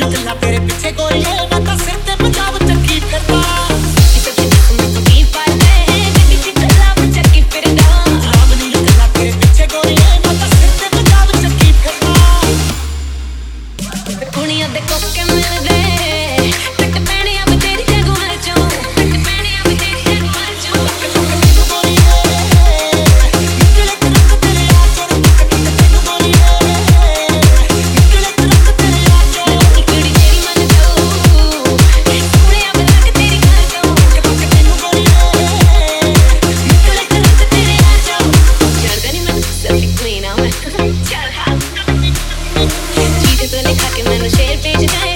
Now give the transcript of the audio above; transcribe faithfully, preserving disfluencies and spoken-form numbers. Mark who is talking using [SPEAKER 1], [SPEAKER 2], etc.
[SPEAKER 1] ਚੱਲਾ ਤੇਰੇ ਪਿੱਛੇ ਗੋਰੀਏ ਮੈਂ ਤਾਂ ਸਿਰ ਤੇ ਪੰਜਾਬ ਚੱਕੀ ਫਿਰਦਾ ਕੁੜੀਆਂ ਦੇ ਕੋਕੇ ਮਿਲਦੇ ਟੱਟ ਪੈਣੀਆਂ ਬਤੇਰੀ ਜਗੂ ਮਰ ਜਾਉ ਟੱਟ ਪੈਣੀਆਂ ਬਤੇਰੀ ਜਗੂ ਮਰ ਜਾਉ ਨਿਕਲੇ ਕਰਕ ਤੇਰੇ ਆ ਚੋਰ ਟੱਟ ਤੈਨੂੰ ਗੋਲੀਏ ਨਿਕਲੇ ਕਰਕ ਤੇਰੇ ਆ ਚੋਰ ਕੁੜੀ ਤੇਰੀ ਮਨ ਜਾਉ ਕੁੜੀਆਂ ਬਣਾ ਕੇ ਤੇਰੀ ਕਰ ਜਾਉ ਟੱਟ ਤੈਨੂੰ ਗੋਲੀਏ ਨਿਕਲੇ ਕਰਕ ਤੇਰੇ ਆ ਜਾਉ ਚੜਦਾ ਨਹੀਂ ਮੈਂ ਸੈਲਫੀ ਕਲੀਨ ਆ ਮੈਂ ਚੜ ਹਾ ਚੀਜ਼ ਤੋਂ ਲਿਖਾ ਕੇ ਮੈਨੂੰ ਸ਼ੇਰ ਭੇਜ ਜਾਏ